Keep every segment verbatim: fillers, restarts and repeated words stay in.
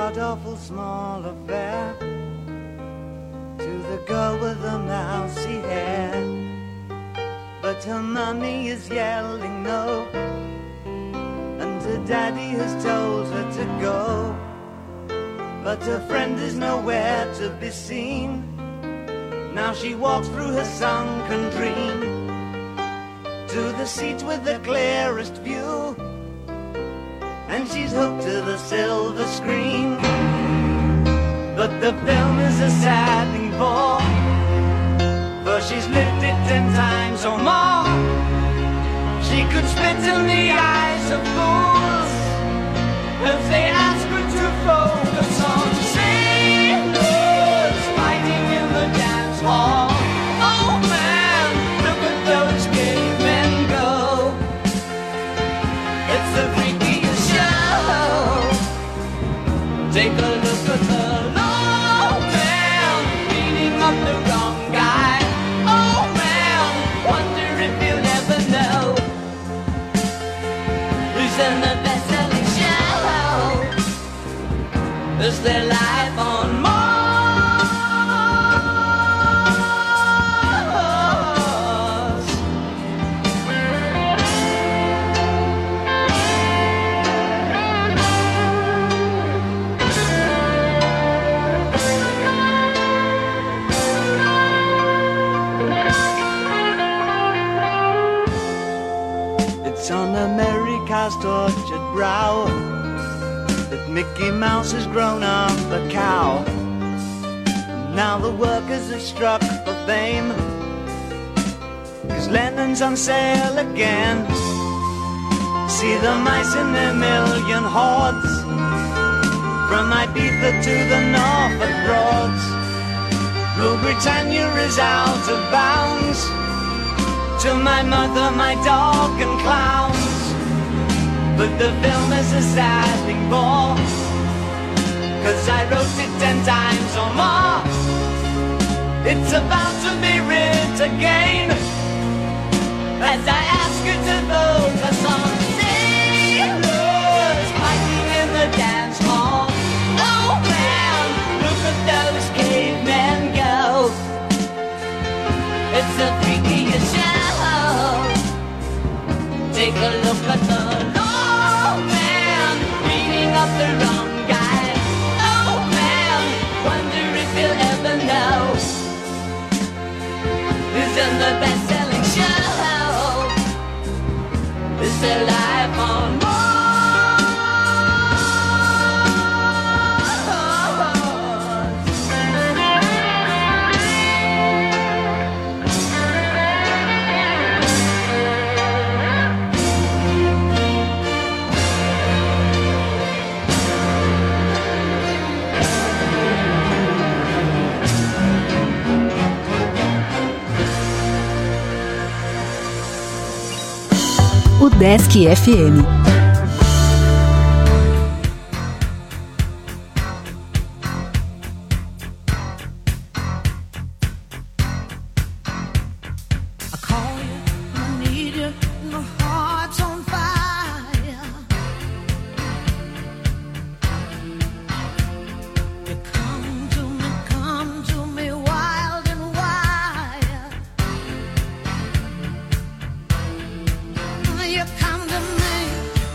god-awful small affair to the girl with the mousy hair. But her mummy is yelling no, and her daddy has told her to go. But her friend is nowhere to be seen. Now she walks through her sunken dream to the seat with the clearest view, and she's hooked to the silver screen. But the film is a sad thing for, for she's lived it ten times or more. She could spit in the eyes of fools if they ask her to focus on sailors fighting in the dance hall. Oh man, look at those cavemen go. It's the freakiest show. Take a look at the low man beating up the wrong guy. Oh man, wonder if you'll ever know who's in the best-selling show. Is their life on Mars? It's on America's tortured brow that Mickey Mouse has grown up a cow. Now the workers are struck for fame, 'cause Lennon's on sale again. See the mice in their million hordes, from Ibiza to the Norfolk Broads. Rule Britannia is out of bounds, to my mother, my dog and clowns. But the film is a sad thing for, 'cause I wrote it ten times or more. It's about to be writ again, as I ask you to focus on sailors fighting in the dance hall. Oh man, look at those cavemen go. It's the freakiest show. Take a look at the low man beating up the wrong guy. Oh man, wonder if you'll ever know who's in the best-selling show. Is their life on Mars? Desk F M. You come to me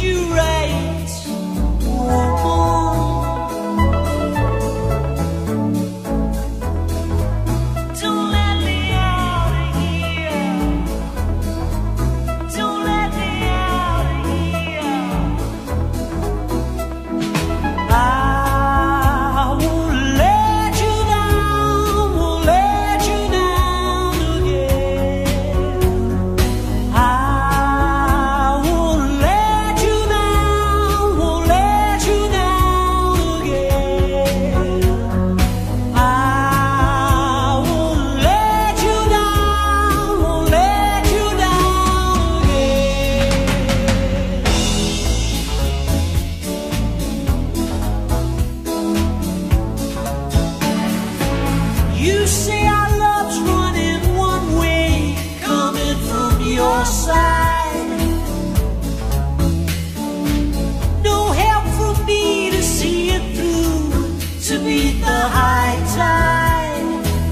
you right, woman. Don't let me out of here. Don't let me out of here. I won't let you down, won't let you down again. I won't let you down, won't let you down again. I won't let you down, won't let you down again. You say our love's running one way, coming from your side. No help for me to see it through, to beat the high tide.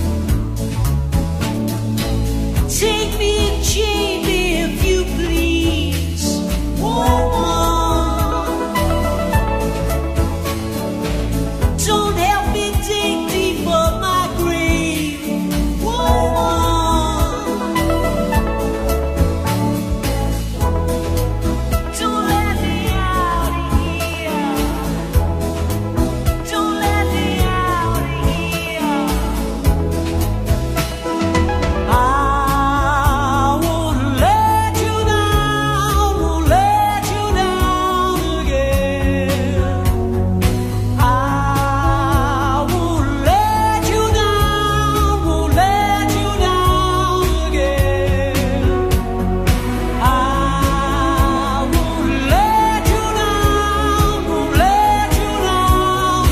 Take me and chain me if you please, woman. Don't help me dig deeper my grave, woman. Don't let me out of here. Don't let me out of here. I won't let you down, won't let you down again. I won't let you down, won't let you down again. I won't let you down, won't let you down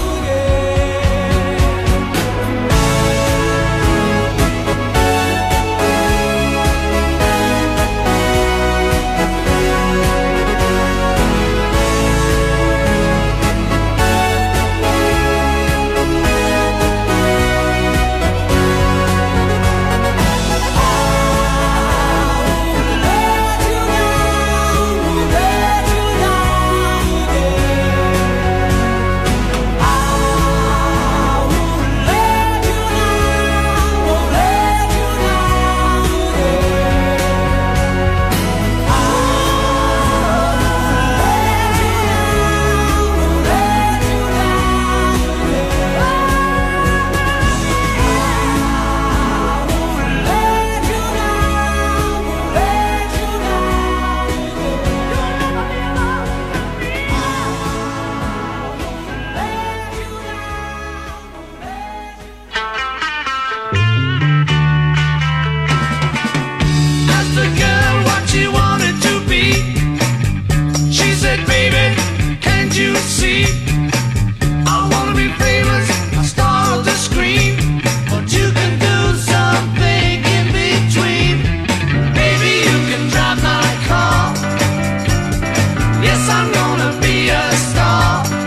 Asked the girl what she wanted to be. She said, baby, can't you see? I wanna be famous, a star of the screen, but you can do something in between. Baby, you can drive my car. Yes, I'm gonna be a star.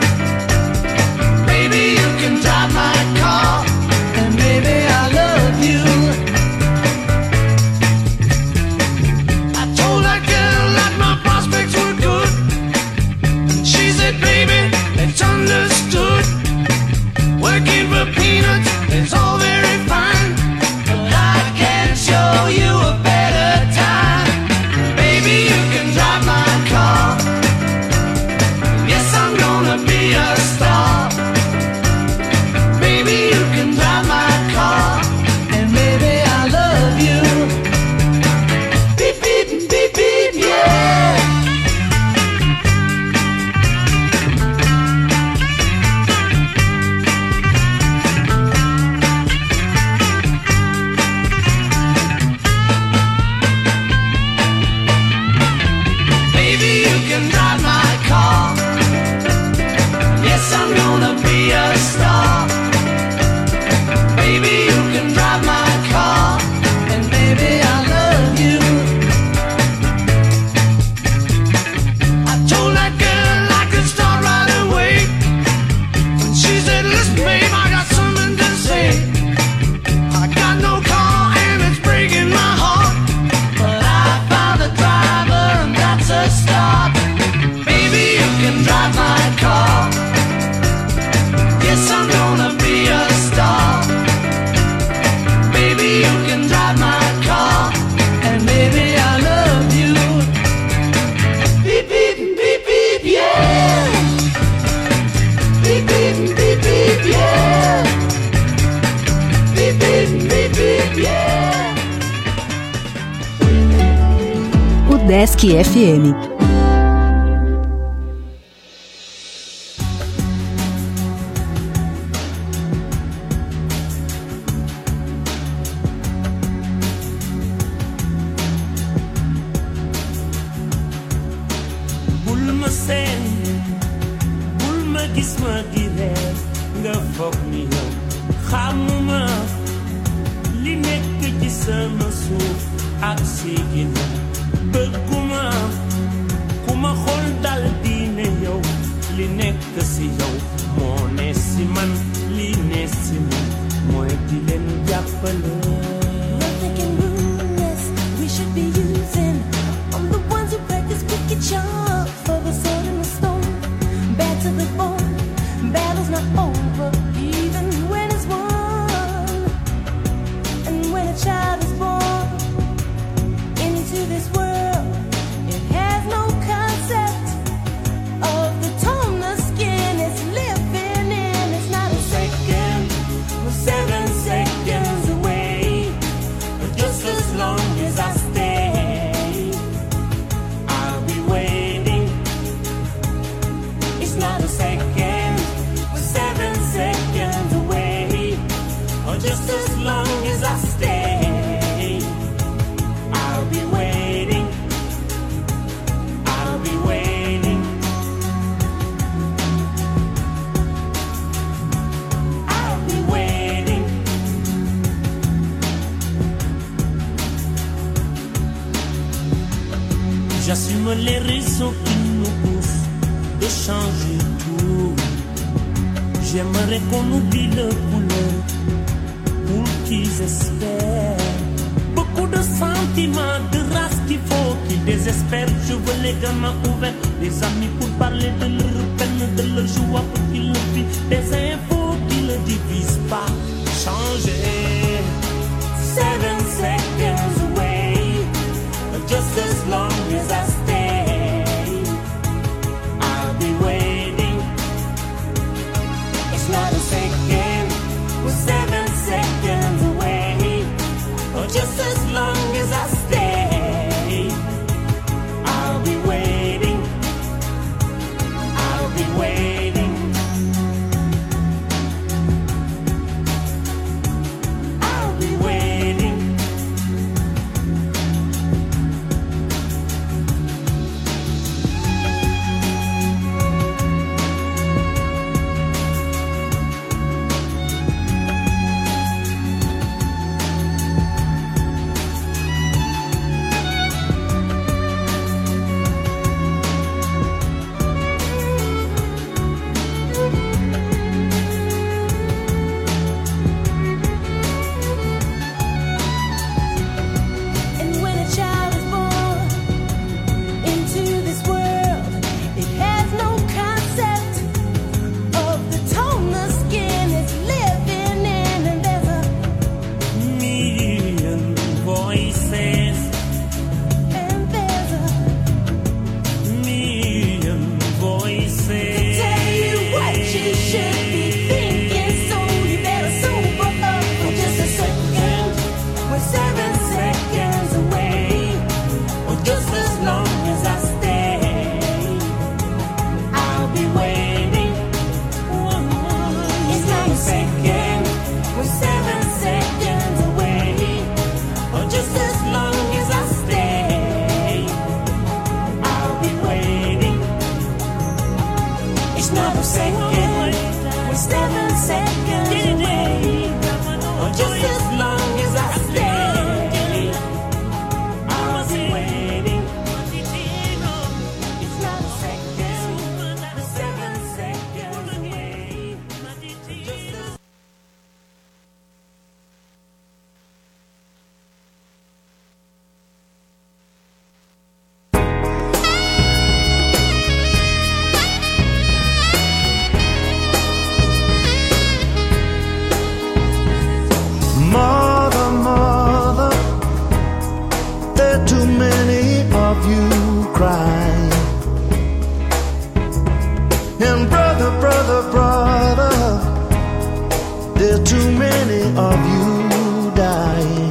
Baby, you can drive my car, and baby, I love you. I told that girl that my prospects were good. She said, baby, it's understood. Working for peanuts is all very fine, but I can show you a better time. Baby, you can drive my car. drive my car. Yes, I'm gonna be a star. Baby, you can drive my car, and baby, I love you. Beep, beep, beep, beep, yeah. Beep, beep, beep, beep, yeah. Beep, beep, beep, beep, yeah. O Desk F M. J'assume les raisons qui nous poussent de changer tout. J'aimerais qu'on oublie le couleur pour qu'ils espèrent. Beaucoup de sentiments, de race qu'il faut qu'ils désespèrent. Je veux les gamins ouverts, des amis pour parler de leur peine, de leur joie pour qu'ils le vivent. Des infos qui ne divisent pas, changer. Seven seconds away, just as long as I stay, I'll be waiting. It's not a second, we're seven seconds away. Or just as long as I stay, I'll be waiting. I'll be waiting. I'll be waiting. And brother, brother, brother, there's too many of you dying.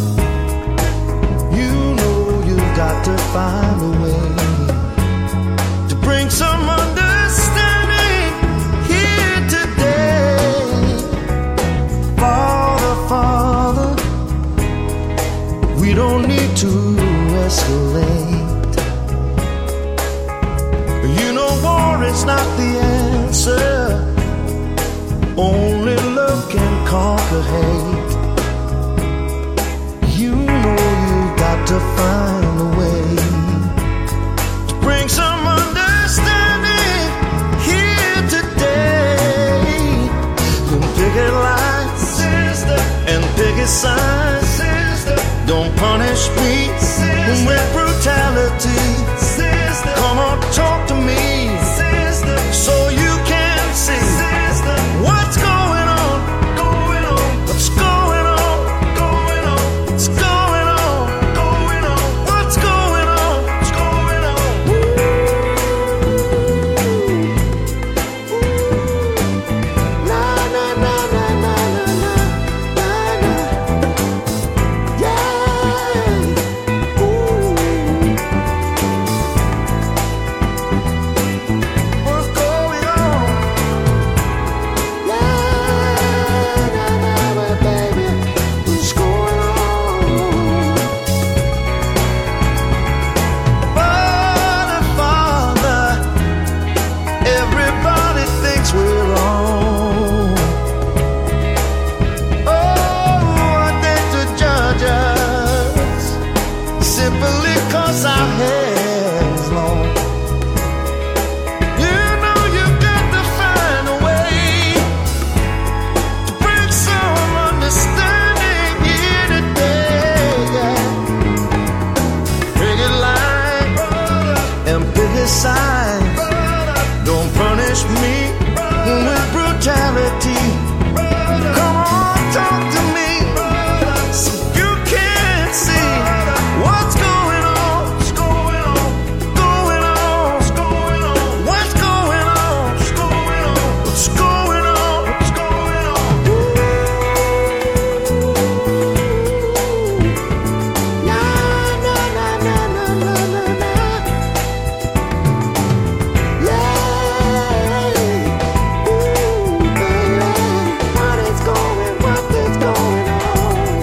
You know you've got to find a way to bring some understanding here today. Father, Father, we don't need to escalate. You know war is not the answer. Only love can conquer hate. You know you've got to find a way to bring some understanding here today. Don't picket lines, sister, and picket signs, sister. Don't punish me, sister, with brutality, sister. Come on, talk to me, sister, so you can see, sister, what's going on, going on, what's going on, going on, what's going on, going on, what's going on, what's going on. Ooh. Ooh. Na na na na na na na na. Yeah. Ooh. What's going on? Yeah, na na na, baby, what's going on? Father, Father, everybody thinks we're wrong. Oh, I think to judge us simply 'cause our hair is long. You know you've got to find a way to bring some understanding here today. Yeah. Pick it line and pick a sign. Don't punish me with brutality. Come on, talk to me so you can see what's going on, what's going on, going on, what's going on, what's going on, what's going on, what's going on, what's going on. Na na na na na na na na. Yeah. Ooh, baby, what is going, what is going on?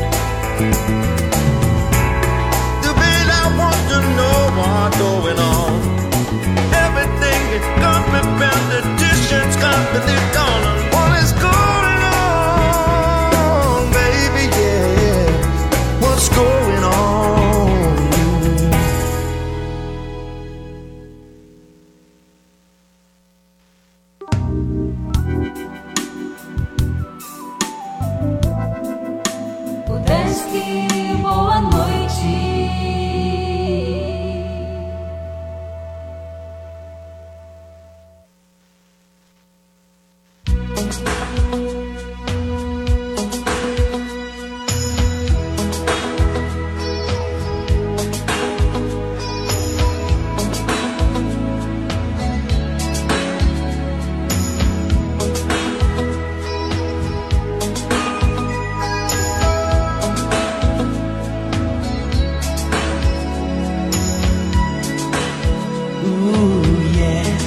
The bit I want to know what's going on. Everything is got me bent, the dishes got me they're gone. What is going on, baby? Yeah, what's going on? Udesky, boa noite. Ooh, yes,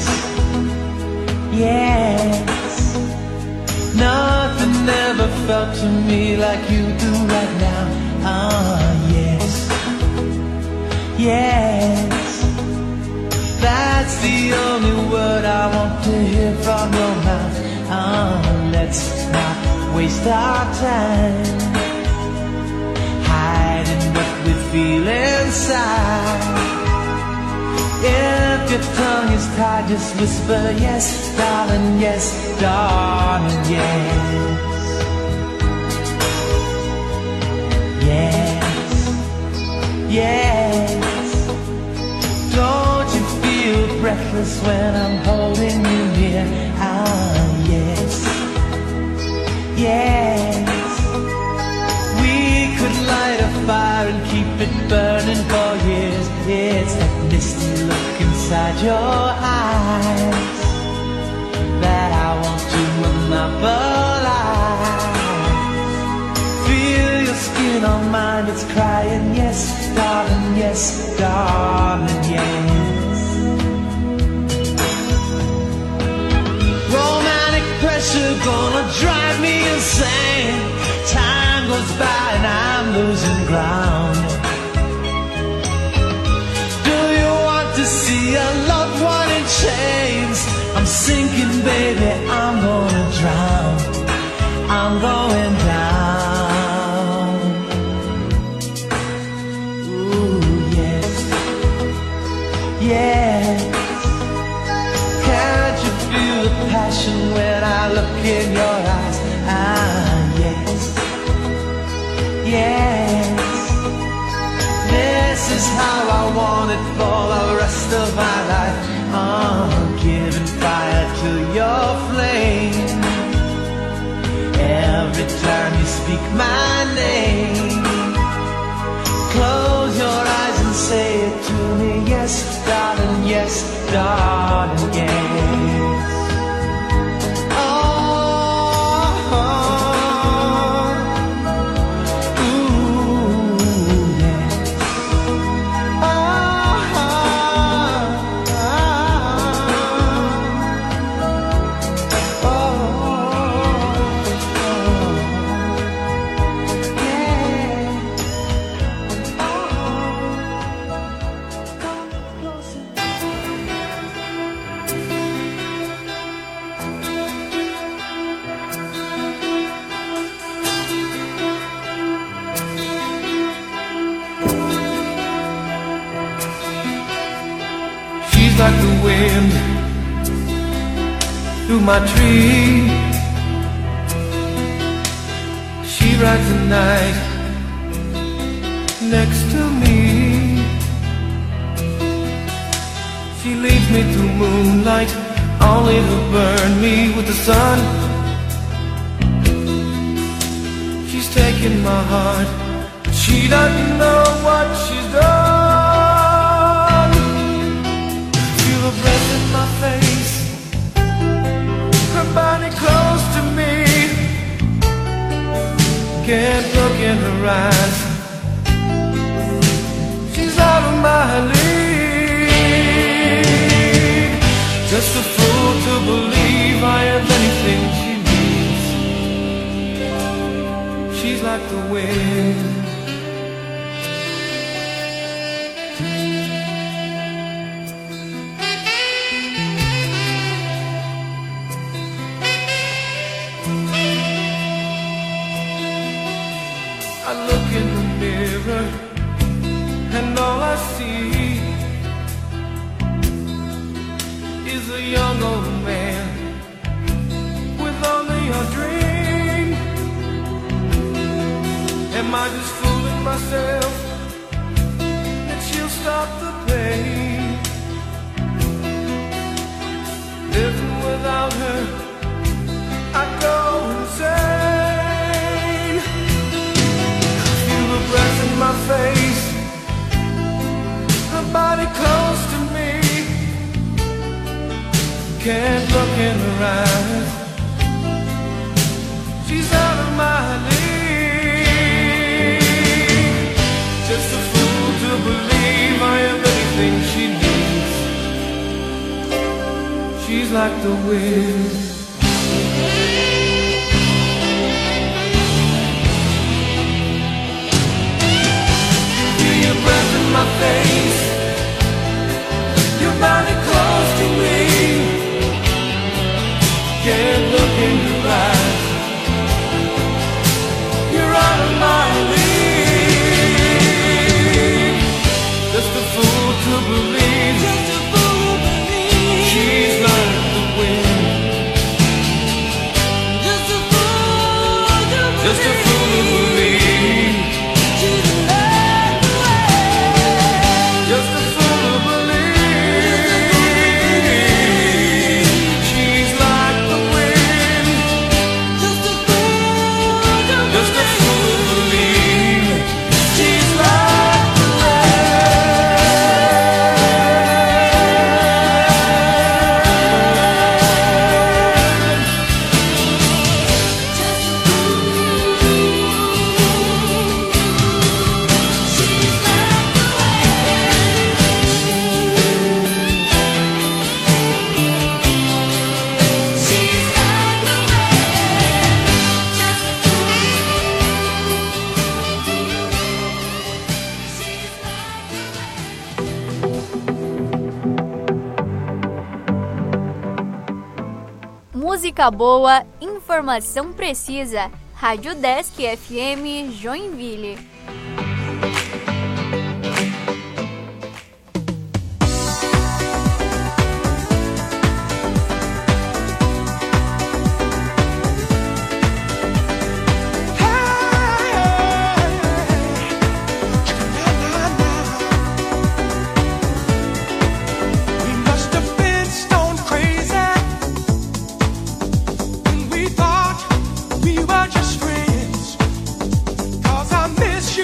yes. Nothing ever felt to me like you do right now. Ah, yes, yes. That's the only word I want to hear from your mouth. Ah, let's not waste our time hiding what we feel inside. If your tongue is tied, just whisper yes, darling, yes, darling, yes. Yes, yes. Don't you feel breathless when I'm holding you near? Ah, yes, yes. We could light a fire and keep it burning for years. It's that misty look inside your eyes yes, darling, yes. Romantic pressure gonna drive me insane. Time goes by and I'm losing ground. Do you want to see a loved one in chains? I'm sinking, baby, I'm gonna drown. I'm going down. Ooh, yes, yes. Can't you feel the passion when I look in your eyes? Ah, yes, yes. This is how I want it for the rest of my life. I'm giving fire to your flame. Every time you speak my name, close your eyes and say it to me. Yes, darling, yes, darling, yes. Oh, ooh, yes. Oh, like the wind through my tree. She rides the night next to me. She leads me through moonlight, only to burn me with the sun. She's taking my heart, but she doesn't know what she's done. Her breath in my face, her body close to me. Can't look in her eyes, she's out of my league. Just a fool to believe I am anything she needs. She's like the wind. I look in the mirror and all I see is a young old man with only a dream. Am I just fooling myself that she'll stop the pain? Living without her, I go insane. Her breath in my face, her body close to me. Can't look in her eyes, she's out of my league. Just a fool to believe I am anything she needs. She's like the wind. Breath in my face, your body close to me. Can't look in your eyes, you're out of my league. Just a fool to believe, just a fool to believe. She's like the wind. Just a fool to believe. Just a fool to believe. She's like the wind. Just Música boa, informação precisa. Rádio Desk F M Joinville. We were just friends, 'cause I miss you.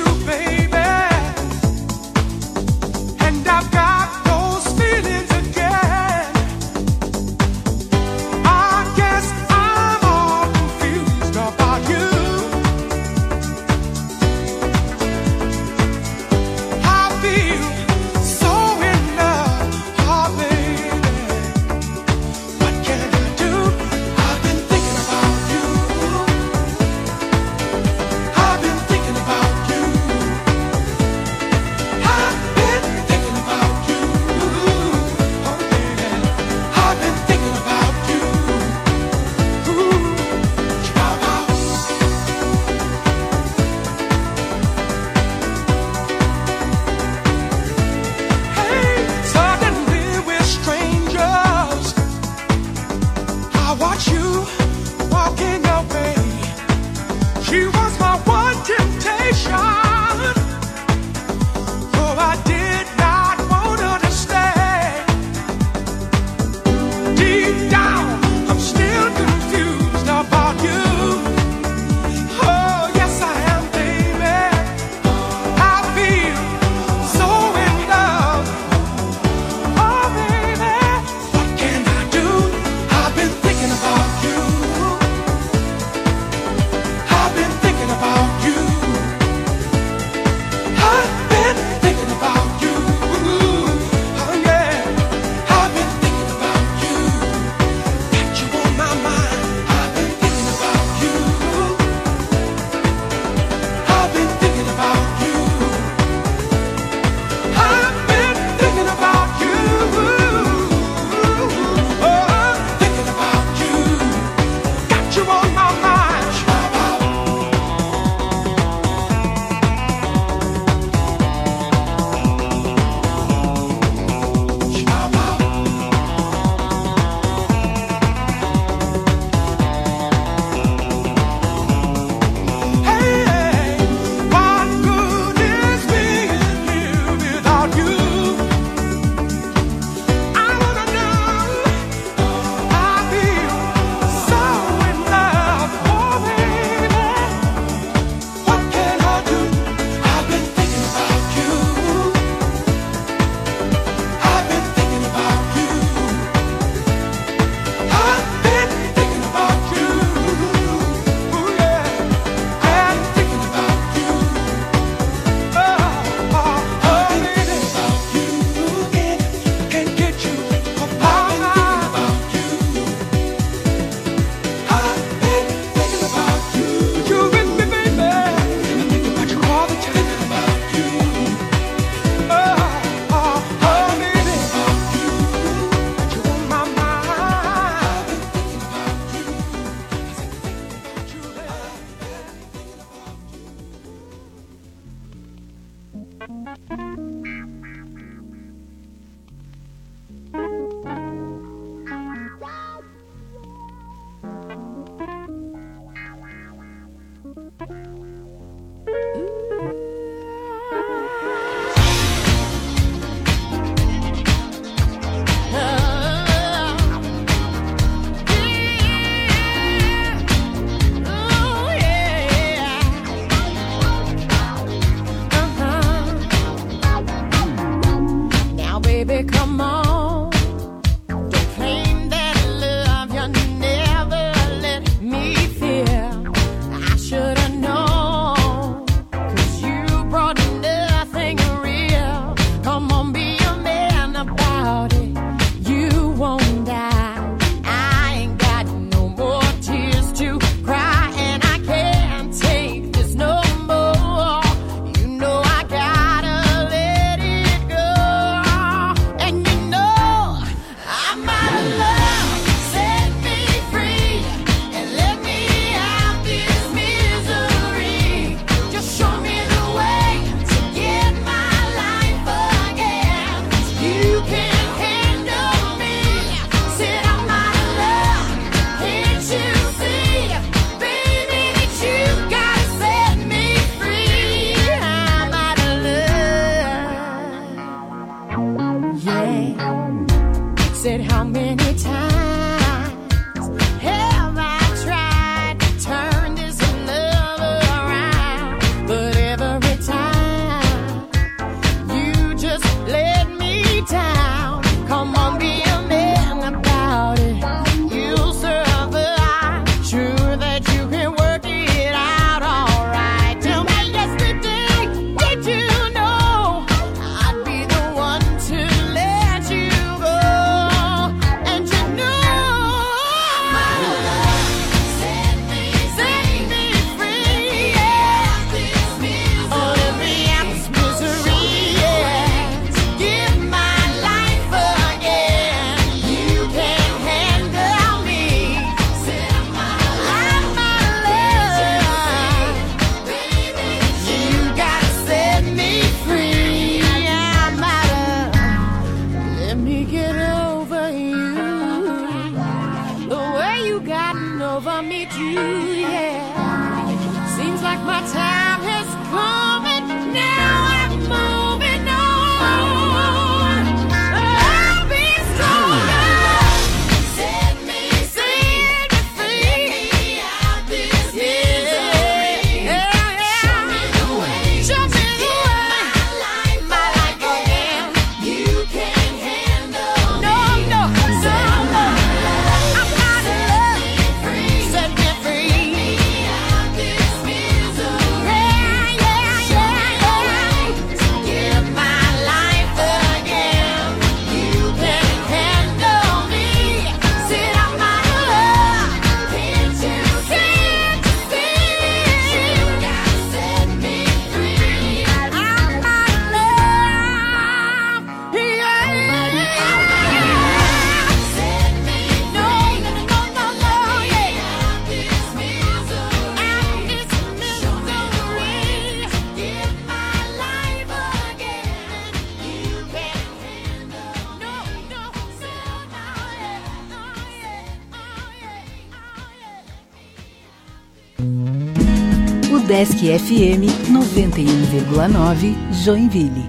over me too, yeah. Seems like my time has come and now I'm moving on. I'll be stronger. Set me free, set me free. Get me out this misery. Yeah, yeah. Show me the way. Show me the way. My life, my life again. You can't handle no, me. No, no, no. Desk F M noventa e um vírgula nove Joinville.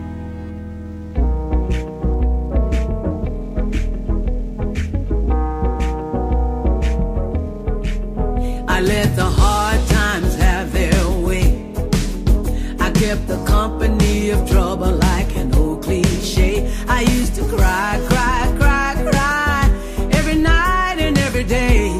I let the hard times have their way. I kept the company of trouble like an old cliche. I used to cry, cry, cry, cry every night and every day.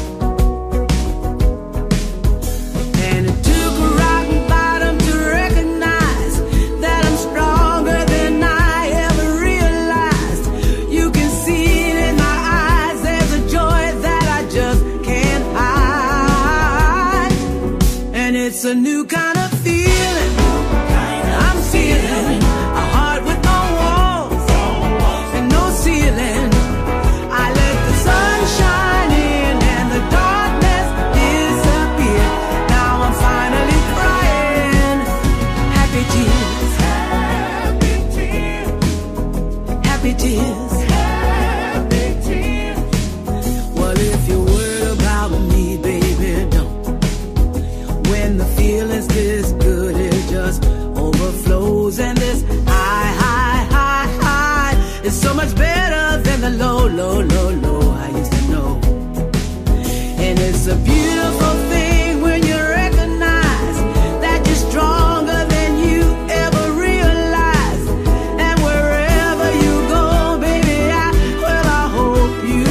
It's a new kind of feeling. I'm feeling a heart with no walls and no ceiling. I let the sun shine in and the darkness disappear. Now I'm finally crying happy tears, happy tears, happy tears, happy tears. Well, if you're worried about me, baby, don't. When the feeling's this good, it just overflows. And this high, high, high, high is so much better than the low, low, low, low I used to know. And it's a beautiful thing when you recognize that you're stronger than you ever realized. And wherever you go, baby, I, well, I hope you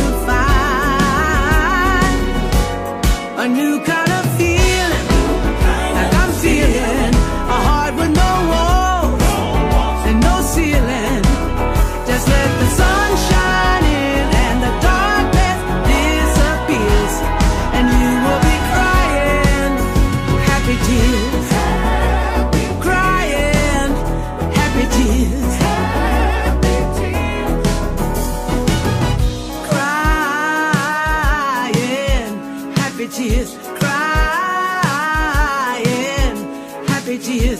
find a new kind of feeling. Feeling a heart with no walls and no ceiling. Just let the sun shine in and the darkness disappears, and you will be crying happy tears, crying happy tears, crying happy tears, happy tears,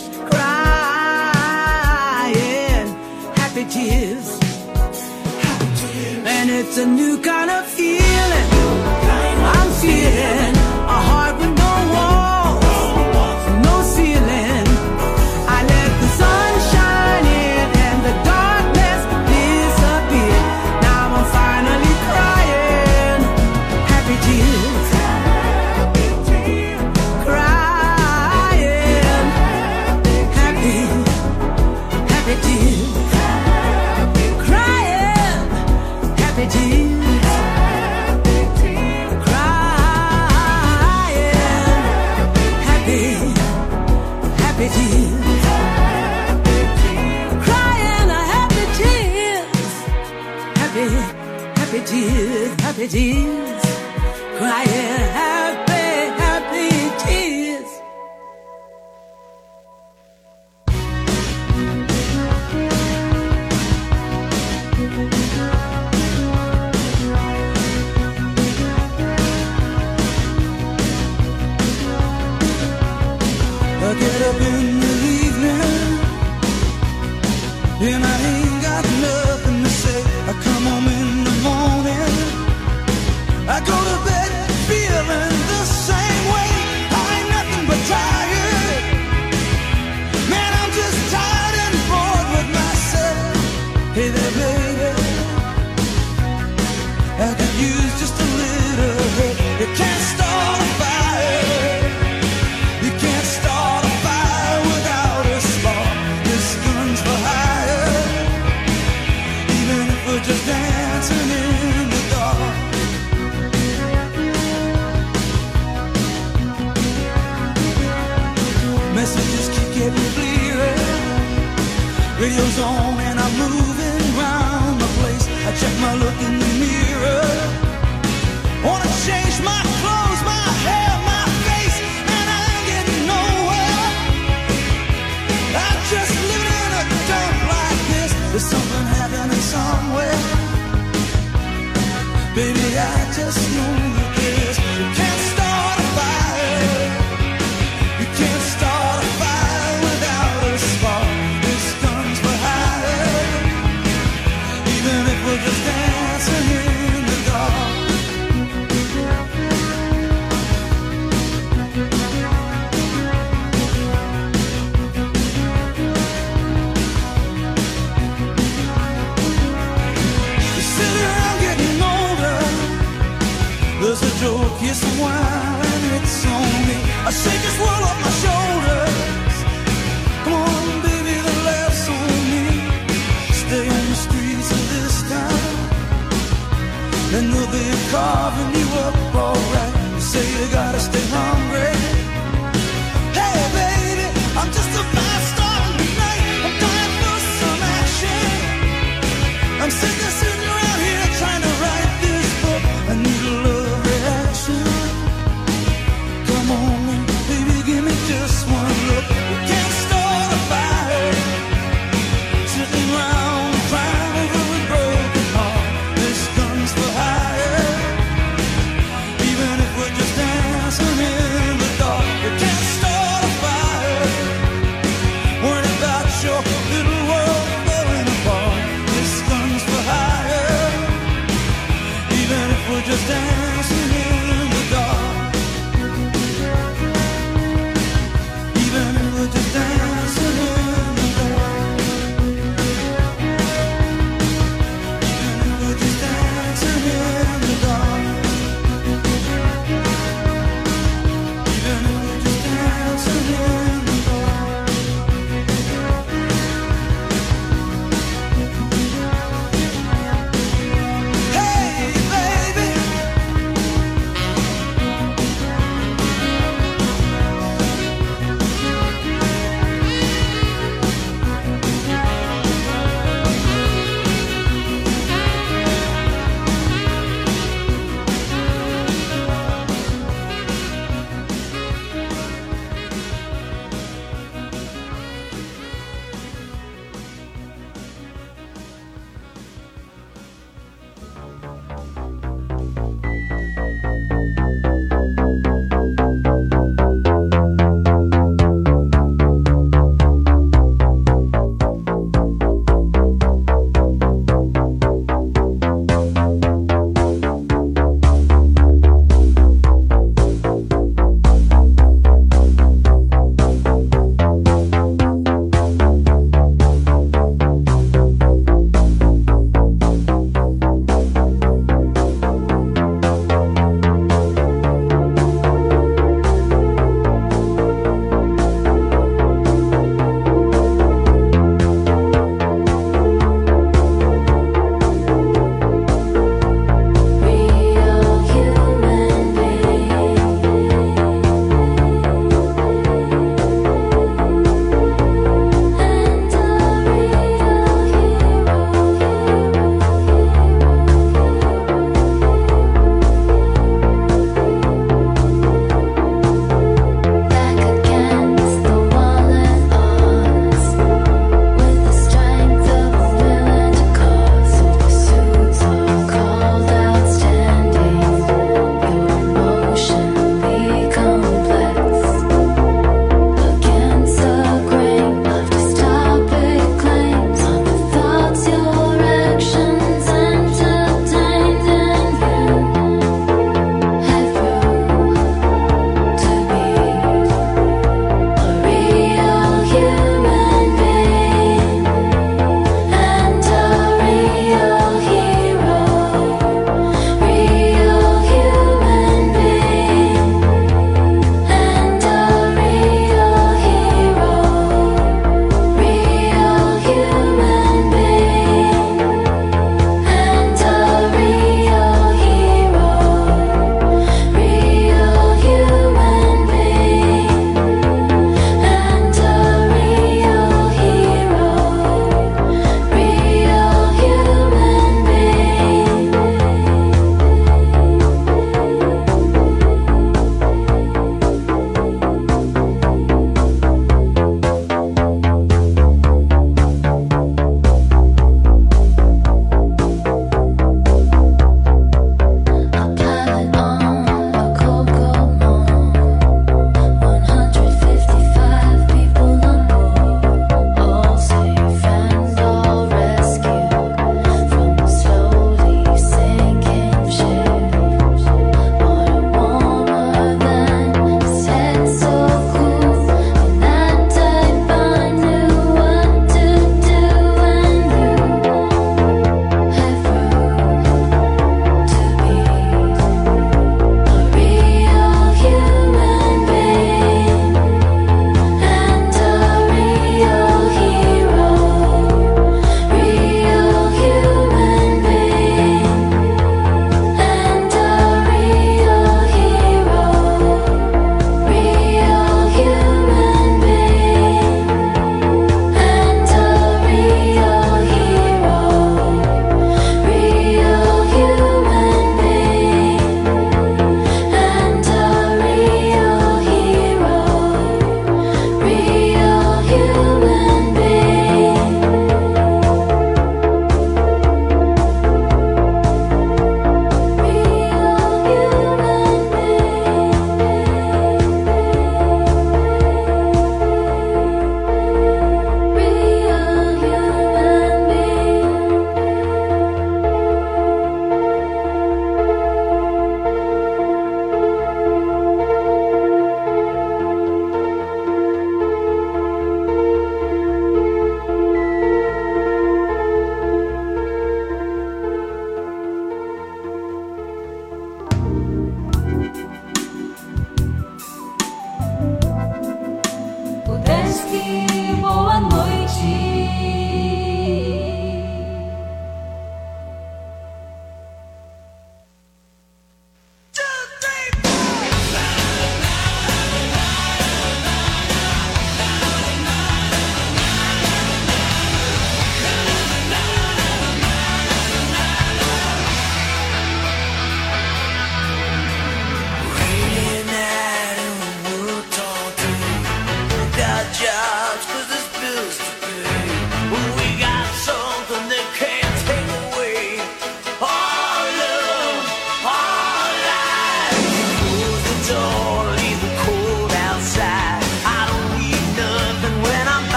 crying happy tears, happy tears. And it's a new kind of feeling. I'm feeling a heart with no walls, no ceiling. I let the sun shine in and the darkness disappear. Now I'm finally crying happy tears, happy tears, crying happy, happy tears, crying happy tears, crying happy, happy tears, crying happy tears, happy, happy tears, happy tears, crying happy, happy tears. I get up in the evening and I ain't got nothing to say. I come home in the morning, I go to bed feeling use just a little hit. You can't start a fire. You can't start a fire without a spark. This gun's for hire. Even if we're just dancing in the dark. Messages keep getting clearer. Radio's on and I'm moving round the place. I check my look in the mirror. Wanna change my clothes, my hair, my face, and I ain't getting nowhere. I'm just living in a dump like this. There's something happening somewhere. Baby, I just know that this. You can't start a fire. You can't start a fire without a spark. This gun's for hire. Even if we're just dancing in the dark. You sit around getting older. There's a joke, yes, a wine, and it's on me. I shake this world off my shoulders. Come on, baby, the laugh's on me. Stay on the streets of this town, and they'll be carving you up alright. You say you gotta stay hungry. Hey, baby, I'm just a fast star tonight. I'm dying for some action. I'm sick of sitting around here trying to write this book. I need a love reaction. Come on, baby, give me just one look. You can't start a fire. Sitting around crying over a broken heart. This gun's for hire.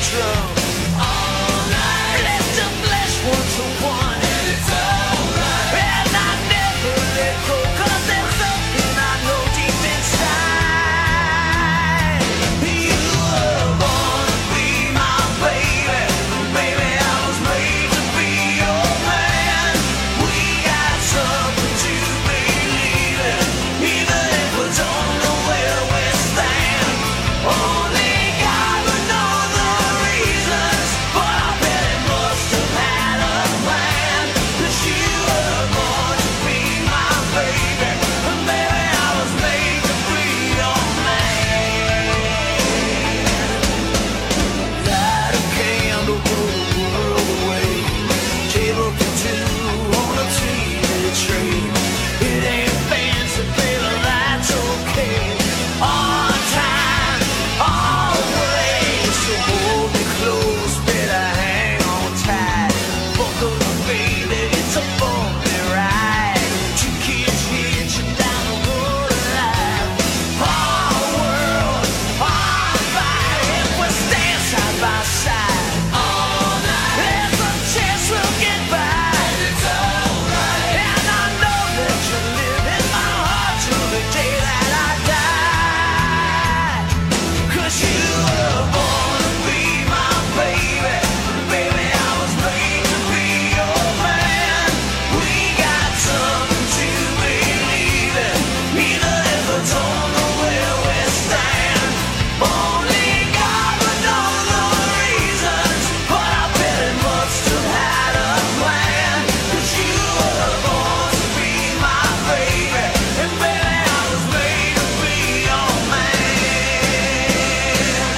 drum. All night, let the flesh one to one. And it's alright. And I never let go, 'cause there's something I know deep inside. You were born to be my baby. Baby, I was made to be your man. We got something to believe in, even if we don't know where we stand. Only God would know the reasons, but I bet it must have had a plan. 'Cause you were born to be my baby, and baby, I was made to be your man. Light a candle, blow the world away. Table for two on a T V train. It ain't fancy, baby, that's okay. On time, always. So hold me close, better hang on tight. Buckle up, baby, it's a bumpy ride. Two kids hitching down the road of life. Our world on fire if we stand side by side. All night, there's a chance we'll get by. It's alright. And I know that you live in my heart till the day that I die. 'Cause you were born to be my baby. Baby, I was made to be your man. We got something to believe in, even if we don't know where we stand. Only God would know the reasons, but I bet it must have had a plan. 'Cause you were born to be my baby, and baby, I was made to be your man.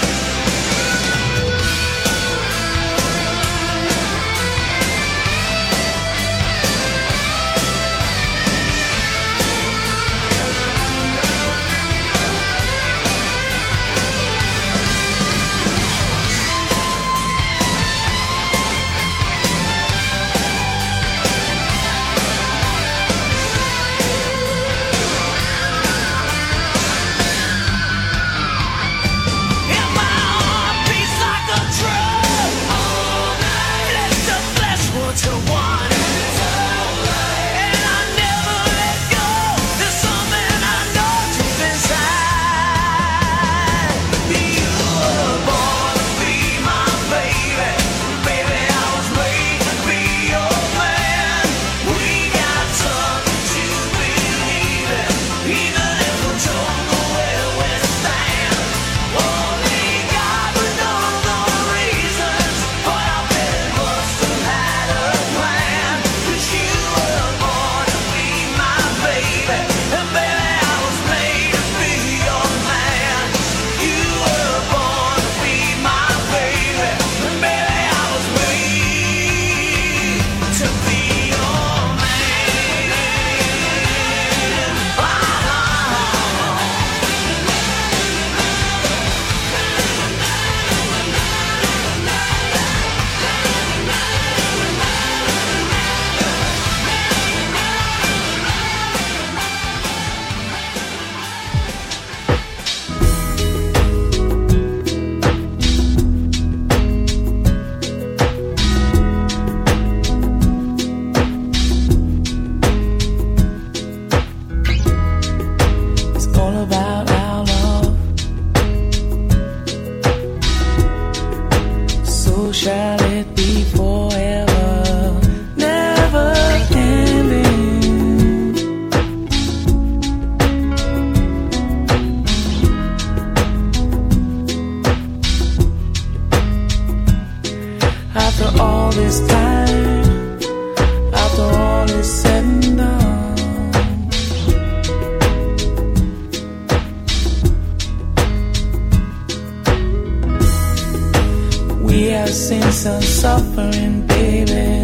And my heart beats like a drum. All night, let the flesh one to one. It's alright. And I never let go. There's something I know deep inside. You were born to be my baby. Baby, I was made to be your man. We got something to believe in, even if we don't know where we stand. Only God would know the reasons, but I bet it must have had a plan. 'Cause you were born to be my baby, and baby, I was made to be your man. You were born to be my baby, and baby, I was made to be your man. Ah. It's all about our love. So shall it be forever, never ending. After all this time, after all is said and done, we have seen some suffering, baby.